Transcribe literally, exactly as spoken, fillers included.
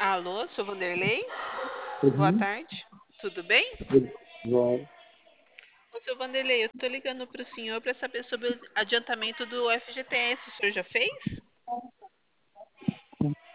Alô, sou Vanderlei. Boa Uhum. tarde. Tudo bem? Bom, Ô, seu Vanderlei, eu tô ligando pro senhor para saber sobre o adiantamento do F G T S. O senhor já fez?